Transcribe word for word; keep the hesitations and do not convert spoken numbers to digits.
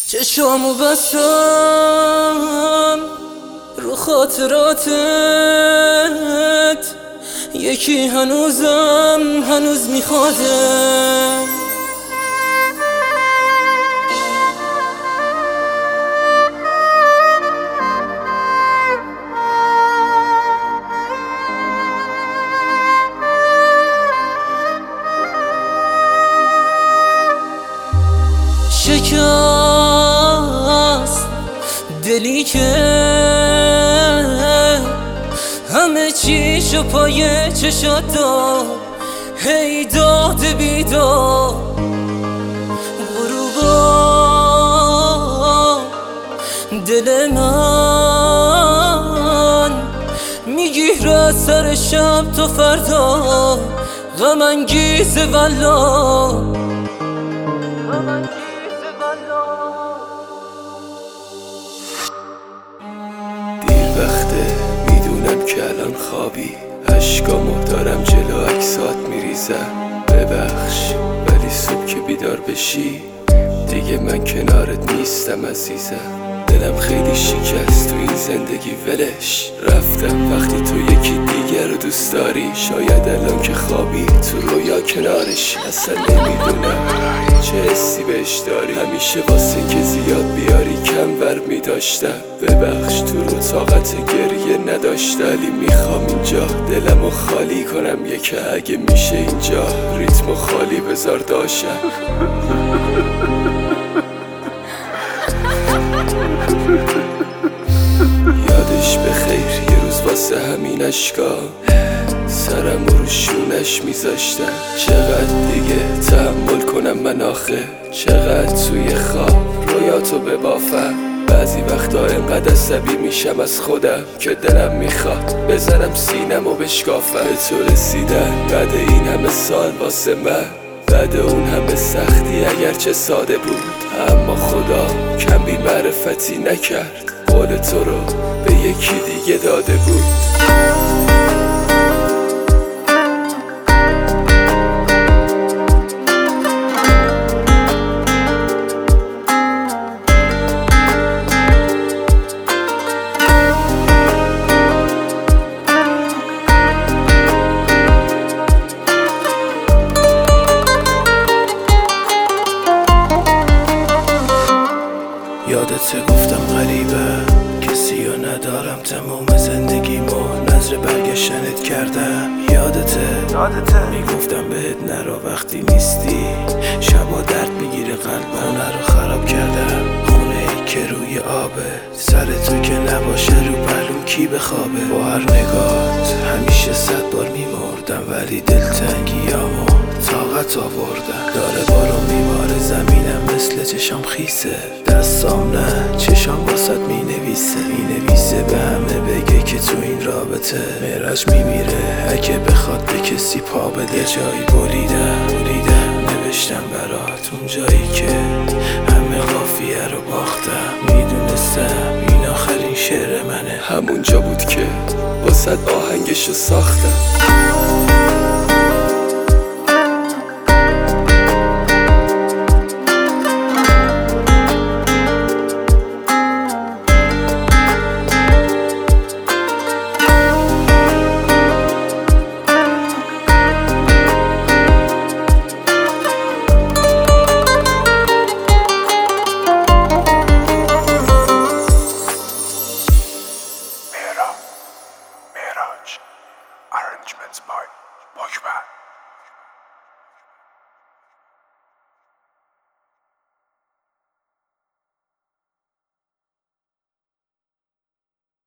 چشامو بستم رو خاطراتت، یکی هنوزم هنوز میخوادم. شکست دلی که همه چیشو پای چشات داد، هی داد بیداد غروبا دل من میگیره سر شب تا فردا، غم انگیز والا. دیر وقته میدونم که الان خوابی، اشکامو دارم جلو عکسات میریزم. ببخش ولی صبح که بیدار بشی دیگه من کنارت نیستم عزیزم. دلم خیلی شکست تو این زندگی ولش رفتم، وقتی تو یکی دیگر رو دوست داری. شاید الان که خوابی تو رویا کنارش، اصلا نمیدونم چه حسی بهش داری. همیشه واسه که زیاد بیاری کم ور میداشتم. ببخش تو رو طاقت گریه نداشتم، ولی میخوام اینجا دلمو خالی کنم. یکه اگه میشه اینجا ریتمو خالی بذار داشتم. یادش بخیر یه روز واسه همین اشکا سرم رو شونش میذاشتم. چقدر دیگه تحمل کنم من آخه، چقدر توی خواب رویاتو ببافم. بعضی وقتا انقدر عصبی میشم از خودم که دلم میخواد بزنم سینم و بشکافم. به تو رسیدن بعد این همه سال واسه من، بعد اون همه سختی اگرچه ساده بود، اما خدا کم بی معرفتی نکرد، قول تو رو به یکی دیگه داده بود. یادت گفتم غریبه کسی رو ندارم، تمام زندگیمو نظر برگشتنت کردم. یادته میگفتم بهت نرا وقتی نیستی، شبا درد میگیره قلبم، خونه رو خراب کردم. خونه ای که روی آبه، سر تو که نباشه رو پلوم کی بخوابه. با هر نگات همیشه صد بار میمردم، ولی دلتنگیامو طاقت آوردم. داره بارو میباره زمینم مثل چشام خیسه، دستام نه چشام واسط می نویسه. می نویسه به همه بگه که تو این رابطه معراج میمیره اگه بخواد به کسی پا بده. جایی بریدم بریدم نوشتم برات اون جایی که همه قافیه رو باختم. میدونستم این آخرین شعر منه، همون جا بود که واسط آهنگشو ساختم. Arrangements by Boyman.